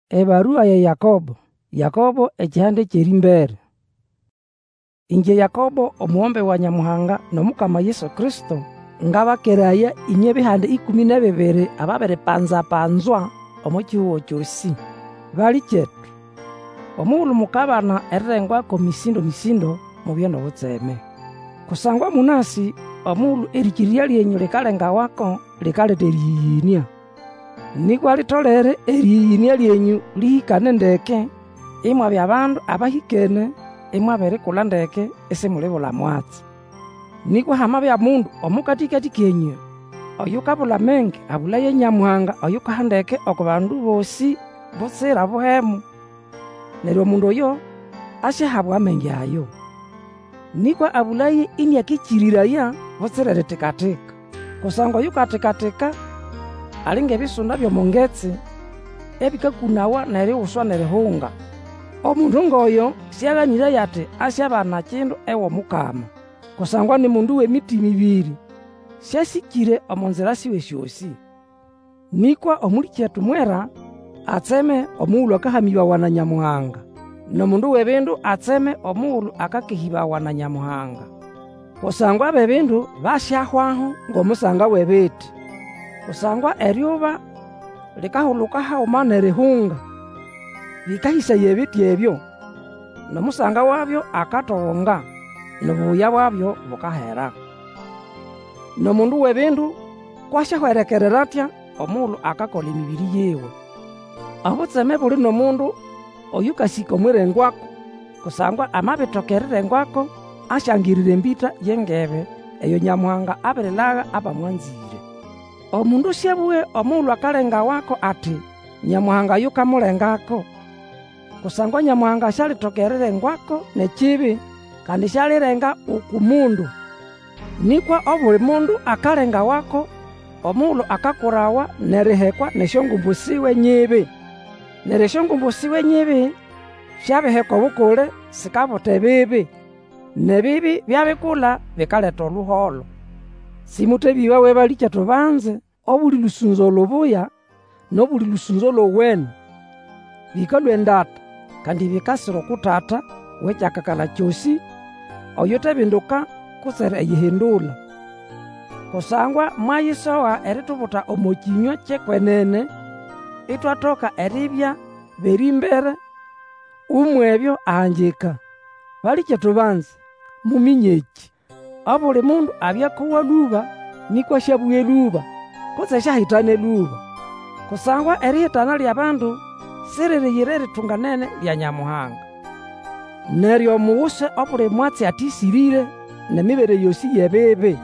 Ebarua ya Yakobo ekihande kyerimbere. Inje Yakobo omuwombe wa Nyamuhanga n'omukama Yesu Kristo ngabakeraya inye bihande 12 ababiripanzapanzwa omu kihuho kyosi. Bali kyetu omughulhu mukabana erirengwako misindo mu byo n'obutseme. Kusangwa munasi omughulhu erikirya lyenyu likalengawako likaleta eriyiyinia. Nikwa litolere eriyiyinia lyenyu lihikane ndeke, imwabya abandu abahikene imwabirikula ndeke isimulibula mwatsi. Nikwa hamabya mundu omukatikati kenyu oyukabula mengi abulaye Nyamuhanga oyukahandeke oku bandu bosi butsira buhemu, neryo omundu oyo asyahabwa mengi ayo. Nikwa abulaye iniakikiriraya butsira litikatika, kusangwa oyukatikateka alinga ebisunda by'omungetsi ebikakunawa neriwuswa nerihunga. Omundu ngoyo syaghanire ati asyabana kindu ew'omukama, kusangwa ni mundu w'emitima ibiri syasikire omu nzira siwe syosi. Nikwa omulikyetu mwera atseme omughulhu akahamibawa na Nyamuhanga, n'omundu w'ebindu atseme omughulhu akakehibawa na Nyamuhanga. Kusangwa ab'ebindu basyahwaho ng'omusanga w'ebiti, kusangwa eryuba likahulhuka haghuma nerihunga bikahisaya ebiti ebyo, n'omusanga wabyo akathonga, n'obubuya bwabyo bukahera. N'omundu w'ebindu kwasyahwerekerera atya omughulhu akakola emibiri yiwe. Obutseme buli n'omundu oyukasika omwirengwako, kusangwa amabithoka erirengwako asyangirira embita y'engebe eyo Nyamuhanga abirilagha abamwanzire. Omundu syabughe omughulhu akalengawako ati Nyamuhanga yukamulengako, kusangwa Nyamuhanga syalithoka erirengwako n'ekibi kandi syalirenga okumundu. Nikwa obuli mundu akalengawako omughulhu akakurawa nerihekwa n'esyongumbu siwe nyibi, neryo esyongumbu siwe nyibi syabiheka obukule sikabuta ebibi, n'ebibi byabikula bikaleta oluholo. Simuthebibawe balikyetu banze, obuli lusunzo olubuya n'obuli lusunzo olwowene bikalwa endata kandi bikasira okutata w'ekyakakala kyosi oyutebinduka kutsira eyihindula. Kusangwa mwayisowa eritubuta omu kinywa ky'ekwenene itwathoka eribya berimbere umwebyo ahanjika. Balikyetu banze, muminyeki obuli mundu abyakowa luba nikwa syabugha eluba kutse syahitana eluba, kusangwa erihitana ly'abandu siririyira eritunganene lya Nyamuhanga. Neryo muwuse obuli mwatsi atisirire n'emibere yosi y'ebibi,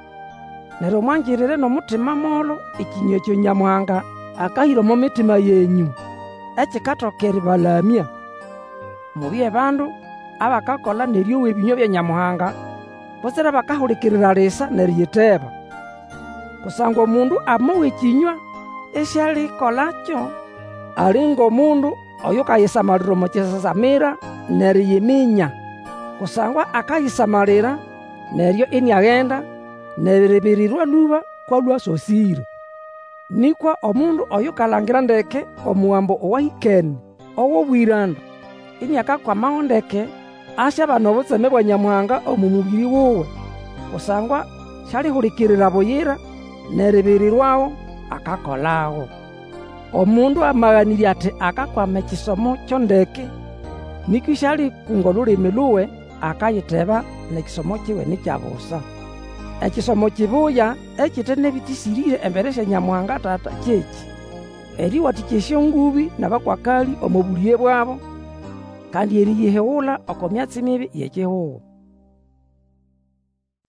neryo mwangirire n'omutima molo ekinywa ekyo Nyamuhanga akahira omu mitima yenyu ekikathoka eribalamya. Mubye bandu abakakola neryowa ebinywa bya Nyamuhanga butsira bakahulikirira lisa neriyiteba, kusangwa omundu amowa ekinywa esyalikolakyo ali ng'omundu oyukayisamalira omu kisasamira neriyiminya, kusangwa akayisamalira neryo iniaghenda neribirirwa luba kwalwasosire. Nikwa omundu oyukalangira ndeke omuwambo owahikene ow'obwiranda iniakakwamaho ndeke asyabana obutseme bwa Nyamuhanga omu mubiri wuwe, kusangwa syalihulikirira buyira neribirirwawo akakolawo. Omundu amaghanirye ati akakwama ekisomo kyondeke, nikwa isyalikunga olulimi luwe akayiteba n'ekisomo kiwe nikyabusa. Ekisomo kibuya ekithe n'ebitisirire embere sya Nyamuhanga Tata kyeki eriwathikya esyongubi n'abakwakali omu bulye bwabo kandi eriyihighula oko myatsi mibi y'ekihuho.